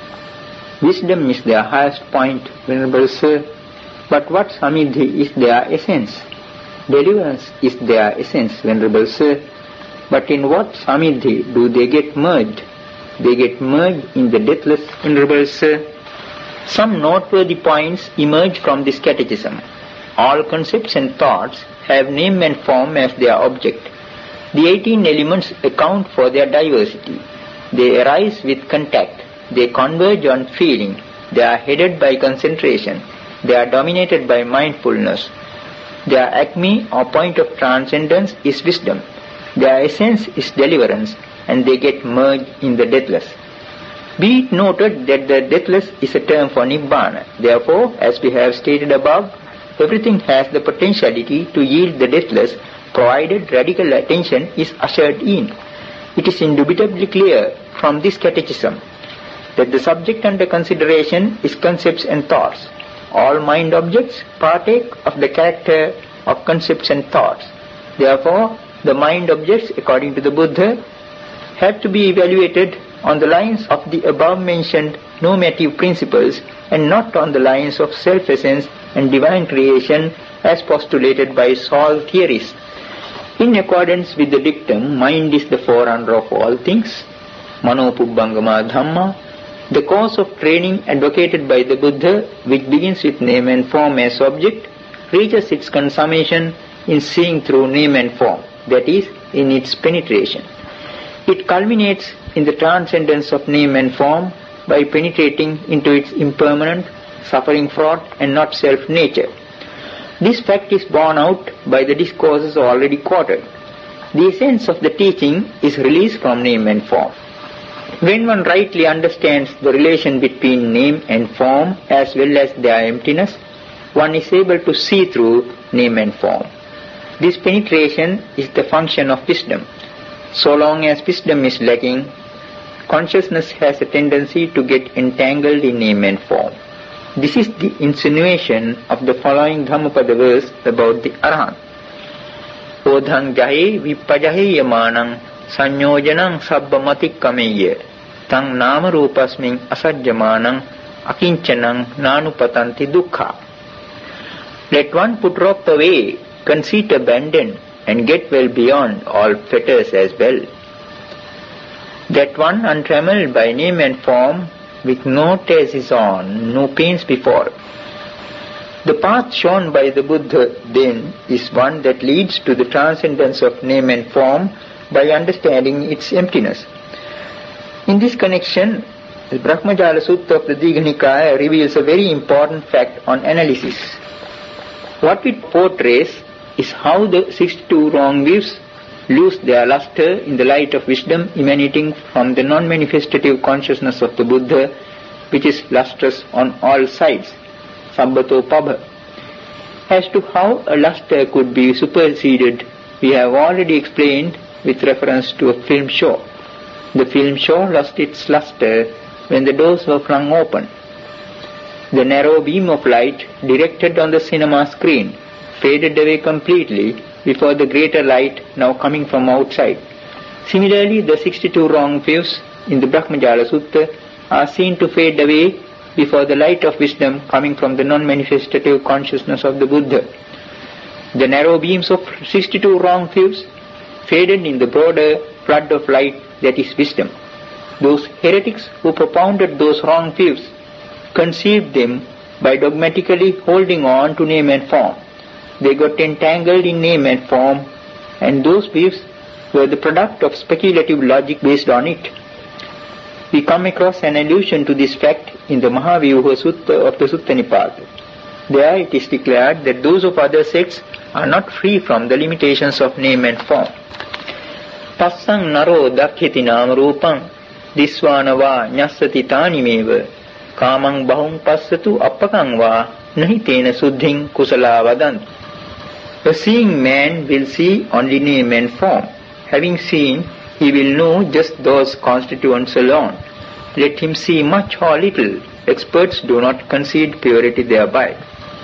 Wisdom is their highest point, Venerable Sir. But what samidhi is their essence? Deliverance is their essence, Venerable Sir. But in what samidhi do they get merged? They get merged in the deathless, Venerable Sir. Some noteworthy points emerge from this catechism. All concepts and thoughts have name and form as their object. The eighteen elements account for their diversity. They arise with contact. They converge on feeling. They are headed by concentration. They are dominated by mindfulness. Their acme or point of transcendence is wisdom. Their essence is deliverance, and they get merged in the deathless. Be it noted that the deathless is a term for Nibbana. Therefore, as we have stated above, everything has the potentiality to yield the deathless, provided radical attention is ushered in. It is indubitably clear from this catechism that the subject under consideration is concepts and thoughts. All mind objects partake of the character of concepts and thoughts. Therefore, the mind objects, according to the Buddha, have to be evaluated on the lines of the above-mentioned normative principles and not on the lines of self-essence and divine creation as postulated by soul theorists. In accordance with the dictum, mind is the forerunner of all things, mano pubbangama dhamma, the course of training advocated by the Buddha, which begins with name and form as object, reaches its consummation in seeing through name and form, that is, in its penetration. It culminates in the transcendence of name and form by penetrating into its impermanent, suffering-fraught and not self nature. This fact is borne out by the discourses already quoted. The essence of the teaching is release from name and form. When one rightly understands the relation between name and form as well as their emptiness, one is able to see through name and form. This penetration is the function of wisdom. So long as wisdom is lacking, consciousness has a tendency to get entangled in name and form. This is the insinuation of the following Dhammapada verse about the Arahant. Odhang jahe vipajahe yamanang sanyojanang sabbamatik kameya tang nama rupasming asajjamanang akinchanang nanupatanti dukkha. Let one put rope away, conceit abandon, and get well beyond all fetters as well. That one untrammeled by name and form, with no taste is on, no pains before. The path shown by the Buddha then is one that leads to the transcendence of name and form by understanding its emptiness. In this connection, the Brahmajala Sutta of the Digha Nikaya reveals a very important fact on analysis. What it portrays is how the sixty-two wrong views lose their luster in the light of wisdom emanating from the non-manifestative consciousness of the Buddha, which is lustrous on all sides, sabbato pabha. As to how a luster could be superseded, we have already explained with reference to a film show. The film show lost its luster when the doors were flung open. The narrow beam of light directed on the cinema screen faded away completely before the greater light now coming from outside. Similarly, the sixty-two wrong views in the Brahmajala Sutta are seen to fade away before the light of wisdom coming from the non-manifestative consciousness of the Buddha. The narrow beams of sixty-two wrong views faded in the broader flood of light that is wisdom. Those heretics who propounded those wrong views conceived them by dogmatically holding on to name and form. They got entangled in name and form, and those views were the product of speculative logic based on it. We come across an allusion to this fact in the Mahavyuha Sutta of the Sutta Nipata. There it is declared that those of other sects are not free from the limitations of name and form. Passang naro dakhyati nama rupam disvana va nyasati tanimeva kamang bahum passatu appakang va nahi tena suddhing kusala vadanti. A seeing man will see only name and form. Having seen, he will know just those constituents alone. Let him see much or little. Experts do not concede purity thereby.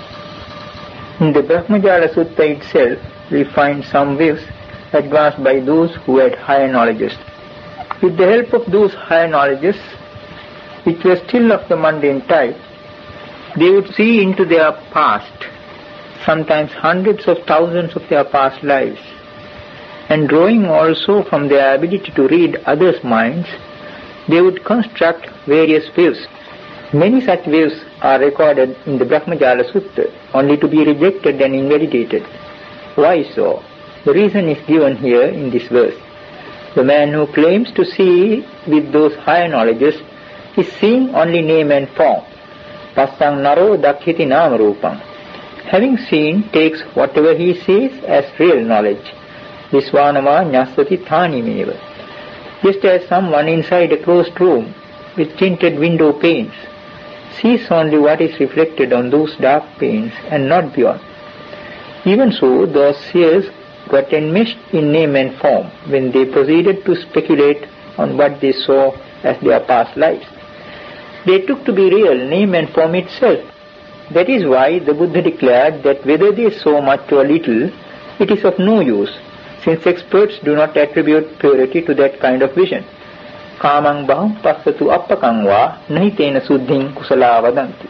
In the Brahmajala Sutta itself, we find some views advanced by those who had higher knowledges. With the help of those higher knowledges, which were still of the mundane type, they would see into their past, sometimes hundreds of thousands of their past lives, and drawing also from their ability to read others' minds, they would construct various views. Many such views are recorded in the Brahmajala Sutta, only to be rejected and invalidated. Why so? The reason is given here in this verse. The man who claims to see with those higher knowledges is seeing only name and form. Passang naro dakhyati nama rupam. Having seen, takes whatever he sees as real knowledge. Visvanama nyasati thanimeva. Just as someone inside a closed room with tinted window panes sees only what is reflected on those dark panes and not beyond. Even so, those seers got enmeshed in name and form when they proceeded to speculate on what they saw as their past lives. They took to be real name and form itself. That is why the Buddha declared that whether they saw much or little, it is of no use, since experts do not attribute purity to that kind of vision. Kamang bahum passatu appakang va nahi tena suddhing kusala vadanti.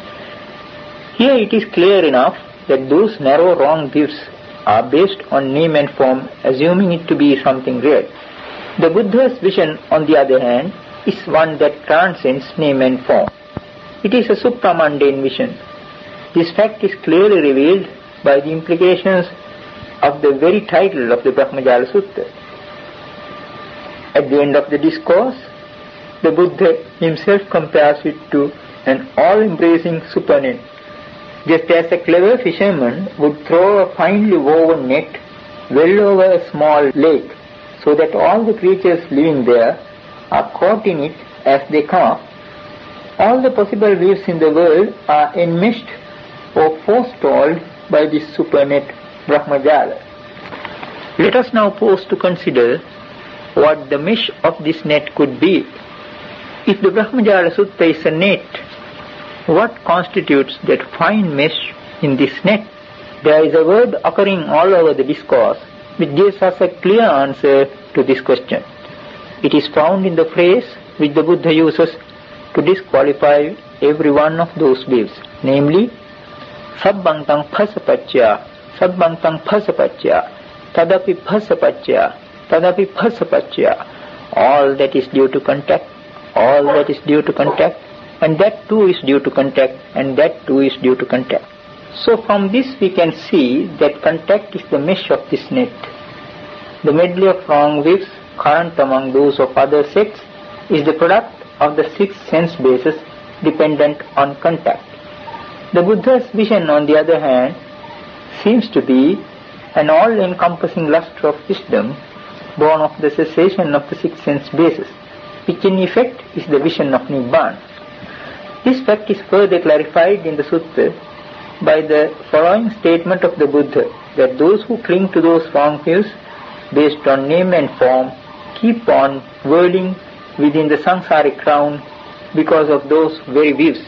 Here it is clear enough that those narrow wrong views are based on name and form, assuming it to be something real. The Buddha's vision, on the other hand, is one that transcends name and form. It is a supramundane vision. This fact is clearly revealed by the implications of the very title of the Brahmajala Sutta. At the end of the discourse, the Buddha himself compares it to an all-embracing supernet. Just as a clever fisherman would throw a finely woven net well over a small lake so that all the creatures living there are caught in it as they come up, all the possible waves in the world are enmeshed or forestalled by this supernet Brahmajala. Let us now pause to consider what the mesh of this net could be. If the Brahmajala Sutta is a net, what constitutes that fine mesh in this net? There is a word occurring all over the discourse which gives us a clear answer to this question. It is found in the phrase which the Buddha uses to disqualify every one of those views, namely, sabbantang phasapacchya, sabbantang phasapacchya, tadapi phasapacchya, tadapi phasapacchya. All that is due to contact, all that is due to contact, and that too is due to contact, and that too is due to contact. So from this we can see that contact is the mesh of this net. The medley of wrong views current among those of other sects is the product of the six sense bases dependent on contact. The Buddha's vision, on the other hand, seems to be an all-encompassing lustre of wisdom born of the cessation of the six sense bases, which in effect is the vision of Nibbana. This fact is further clarified in the Sutta by the following statement of the Buddha, that those who cling to those wrong views based on name and form keep on whirling within the samsaric round because of those very views.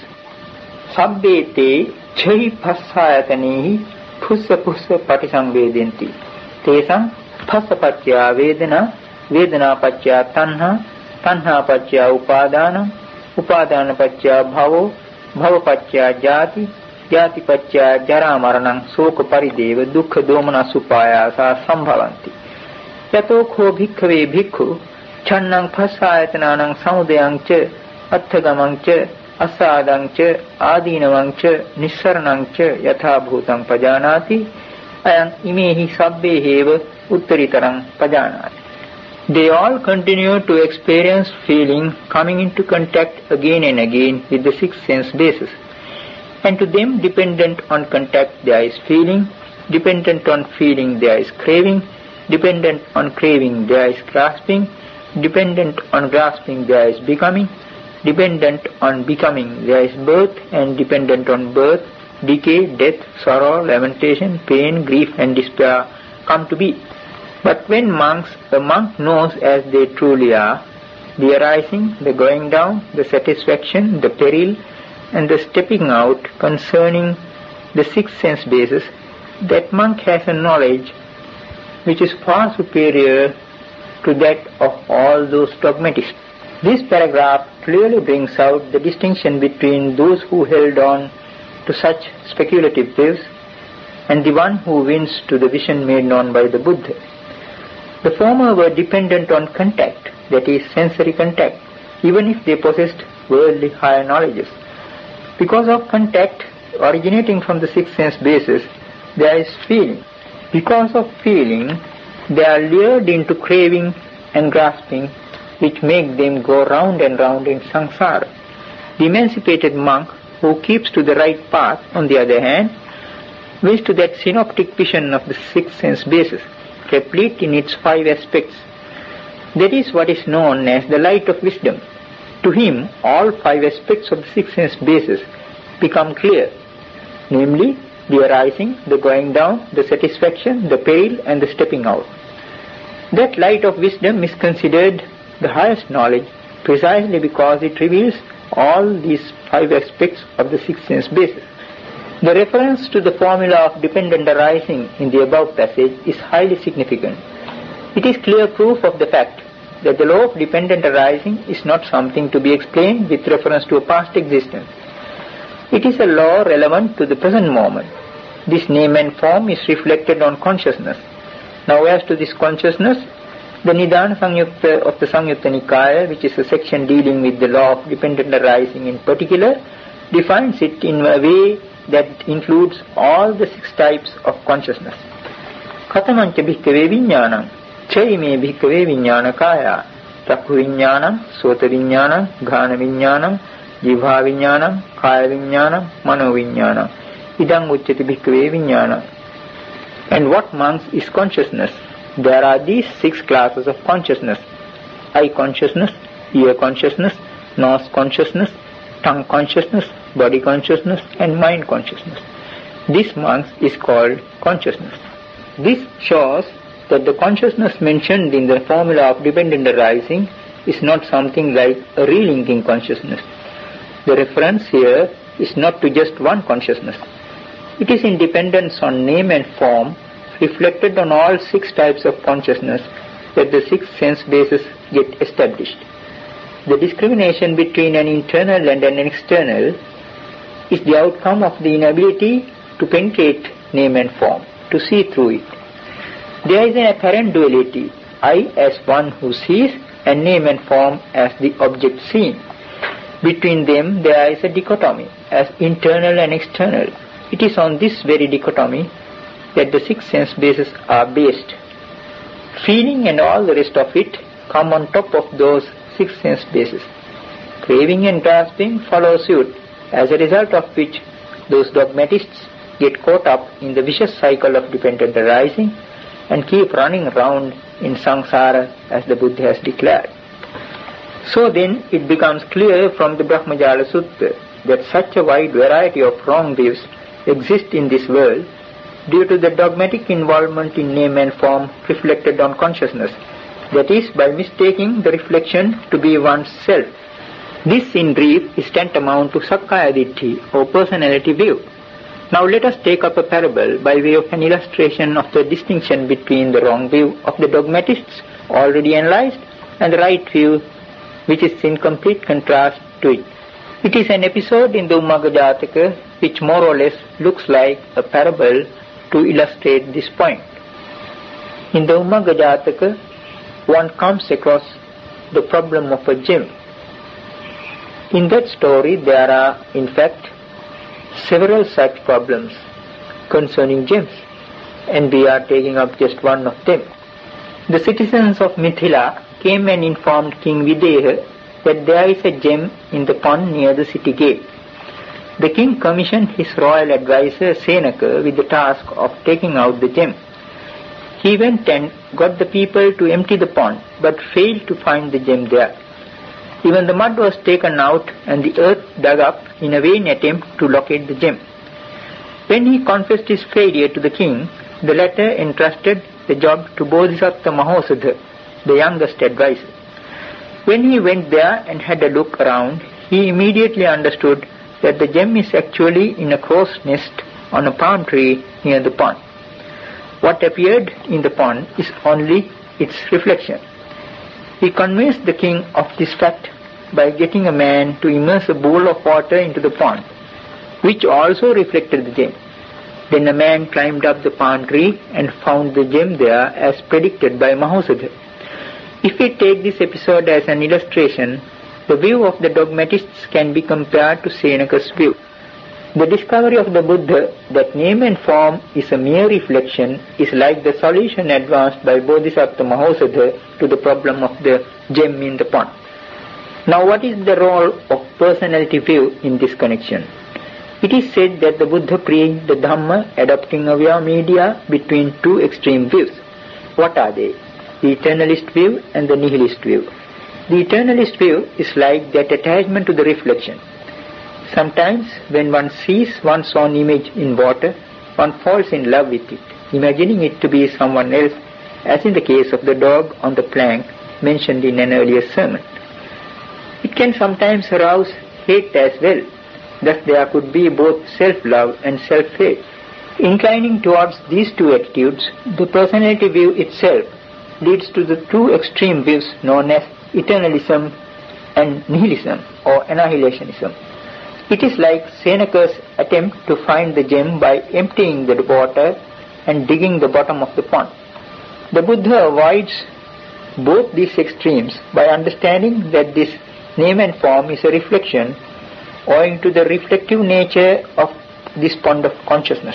Sabbe te chahi phassayataneh phussa phussa patisangvedenti. Tesam phassa paccaya vedana, vedana paccaya tanha, tanha paccaya upadana, upadana paccaya bhavo, bhava paccaya jati, jati paccaya jara maranam soka parideva dukkha domana supayasa sambhavanti. Yato kho bhikkhave bhikkhu channang phassayatanang samudayang cha atthagamang cha asadang cha adinavang cha nissaranang cha yatha bhutang pajanati ayam imehi sabbeheva uttaritarang pajanati. They all continue to experience feeling coming into contact again and again with the six sense bases. And to them, dependent on contact there is feeling, dependent on feeling there is craving, dependent on craving there is grasping, dependent on grasping there is becoming, dependent on becoming there is birth, and dependent on birth, decay, death, sorrow, lamentation, pain, grief and despair come to be. But when monks, the monk knows as they truly are, the arising, the going down, the satisfaction, the peril, and the stepping out concerning the six sense bases, that monk has a knowledge which is far superior to that of all those dogmatists. This paragraph clearly brings out the distinction between those who held on to such speculative views and the one who wins to the vision made known by the Buddha. The former were dependent on contact, that is sensory contact, even if they possessed worldly higher knowledges. Because of contact originating from the six sense bases, there is feeling. Because of feeling, they are lured into craving and grasping, which make them go round and round in samsara. The emancipated monk who keeps to the right path, on the other hand, wins to that synoptic vision of the six sense bases, replete in its five aspects. That is what is known as the light of wisdom. To him, all five aspects of the six sense bases become clear, namely, the arising, the going down, the satisfaction, the peril, and the stepping out. That light of wisdom is considered the highest knowledge precisely because it reveals all these five aspects of the six sense bases. The reference to the formula of dependent arising in the above passage is highly significant. It is clear proof of the fact that the law of dependent arising is not something to be explained with reference to a past existence. It is a law relevant to the present moment. This name and form is reflected on consciousness. Now as to this consciousness, the Nidana Samyukta of the Samyutta Nikaya, which is a section dealing with the law of dependent arising in particular, defines it in a way that includes all the six types of consciousness. Katamancha bhikkhave viññānam, chaime bhikkhave viññāna kāyā, chakku viññānam, sota viññānam, ghāna viññānam, jivha viññānam, kāya viññānam, mano viññānam, idang uchyati bhikkhave viññānam. And what monks is consciousness? There are these six classes of consciousness: eye consciousness, ear consciousness, nose consciousness, tongue consciousness, body consciousness, and mind consciousness. This monks is called consciousness. This shows that the consciousness mentioned in the formula of dependent arising is not something like a relinking consciousness. The reference here is not to just one consciousness. It is in dependence on name and form, reflected on all six types of consciousness, that the six sense bases get established. The discrimination between an internal and an external is the outcome of the inability to penetrate name and form, to see through it. There is an apparent duality, I as one who sees and name and form as the object seen. Between them there is a dichotomy as internal and external. It is on this very dichotomy that the six sense bases are based. Feeling and all the rest of it come on top of those six sense bases. Craving and grasping follow suit, as a result of which those dogmatists get caught up in the vicious cycle of dependent arising and keep running around in samsara, as the Buddha has declared. So then it becomes clear from the Brahmajala Sutta that such a wide variety of wrong views exist in this world due to the dogmatic involvement in name and form reflected on consciousness, that is, by mistaking the reflection to be one's self. This in brief is tantamount to Sakkaya Ditthi or personality view. Now let us take up a parable by way of an illustration of the distinction between the wrong view of the dogmatists already analyzed and the right view which is in complete contrast to it. It is an episode in the Ummagga Jataka which more or less looks like a parable to illustrate this point. In the Ummagga Jataka, one comes across the problem of a gem. In that story there are in fact several such problems concerning gems, and we are taking up just one of them. The citizens of Mithila came and informed King Videha that there is a gem in the pond near the city gate. The king commissioned his royal advisor Senaka with the task of taking out the gem. He went and got the people to empty the pond, but failed to find the gem there. Even the mud was taken out and the earth dug up in a vain attempt to locate the gem. When he confessed his failure to the king, the latter entrusted the job to Bodhisattva Mahosadha, the youngest advisor. When he went there and had a look around, he immediately understood that the gem is actually in a crow's nest on a palm tree near the pond. What appeared in the pond is only its reflection. He convinced the king of this fact by getting a man to immerse a bowl of water into the pond, which also reflected the gem. Then a man climbed up the palm tree and found the gem there as predicted by Mahosadha. If we take this episode as an illustration, the view of the dogmatists can be compared to Senaka's view. The discovery of the Buddha that name and form is a mere reflection is like the solution advanced by Bodhisattva Mahosadha to the problem of the gem in the pond. Now what is the role of personality view in this connection? It is said that the Buddha preached the Dhamma adopting a via media between two extreme views. What are they? The eternalist view and the nihilist view. The eternalist view is like that attachment to the reflection. Sometimes when one sees one's own image in water, one falls in love with it, imagining it to be someone else, as in the case of the dog on the plank mentioned in an earlier sermon. It can sometimes arouse hate as well. Thus there could be both self-love and self-hate. Inclining towards these two attitudes, the personality view itself leads to the two extreme views known as eternalism and nihilism or annihilationism. It is like Senaka's attempt to find the gem by emptying the water and digging the bottom of the pond. The Buddha avoids both these extremes by understanding that this name and form is a reflection owing to the reflective nature of this pond of consciousness.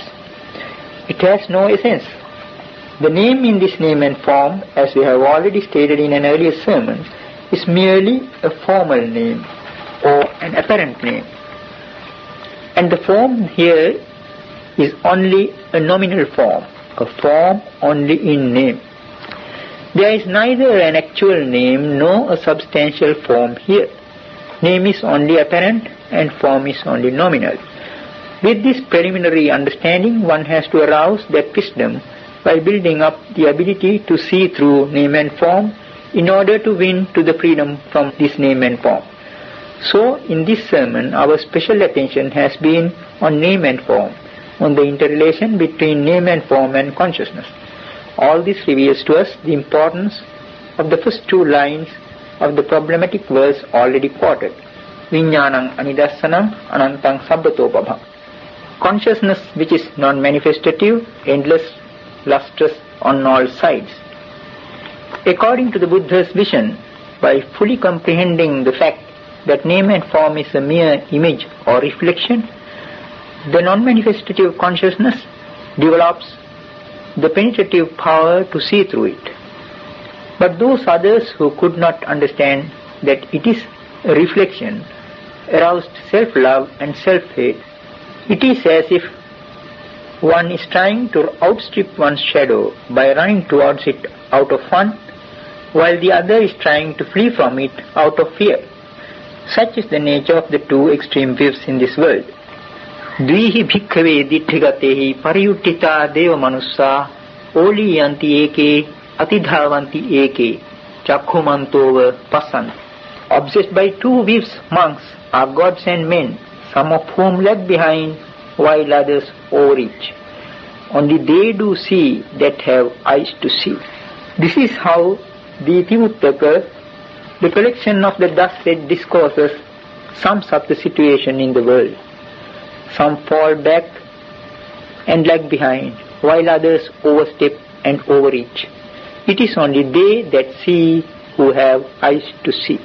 It has no essence. The name in this name and form, as we have already stated in an earlier sermon, is merely a formal name or an apparent name. And the form here is only a nominal form, a form only in name. There is neither an actual name nor a substantial form here. Name is only apparent and form is only nominal. With this preliminary understanding, one has to arouse that wisdom by building up the ability to see through name and form in order to win to the freedom from this name and form. So, in this sermon, our special attention has been on name and form, on the interrelation between name and form and consciousness. All this reveals to us the importance of the first two lines of the problematic verse already quoted, Viññānaṁ anidassanam anantaṁ sabbatopabham. Consciousness which is non-manifestative, endless, lustrous on all sides. According to the Buddha's vision, by fully comprehending the fact that name and form is a mere image or reflection, the non-manifestative consciousness develops the penetrative power to see through it. But those others who could not understand that it is a reflection aroused self-love and self-hate. It is as if one is trying to outstrip one's shadow by running towards it out of fun, while the other is trying to flee from it out of fear. Such is the nature of the two extreme views in this world. Dvihi bhikkhave ditthagatehi pariyuttita deva manussa oliyanti eke atidhavanti eke chakhumantova passanti. Obsessed by two whiffs, monks are gods and men, some of whom lag behind, while others overreach. Only they do see that have eyes to see. This is how the Itivuttaka, the collection of the thus said discourses, sums up the situation in the world. Some fall back and lag behind, while others overstep and overreach. It is only they that see who have eyes to see.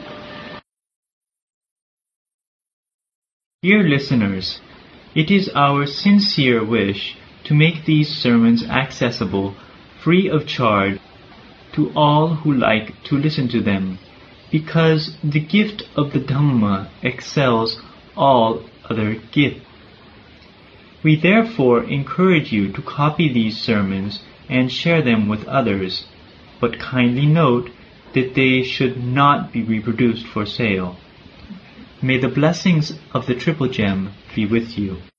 Dear listeners, it is our sincere wish to make these sermons accessible, free of charge, to all who like to listen to them, because the gift of the Dhamma excels all other gifts. We therefore encourage you to copy these sermons and share them with others, but kindly note that they should not be reproduced for sale. May the blessings of the Triple Gem be with you.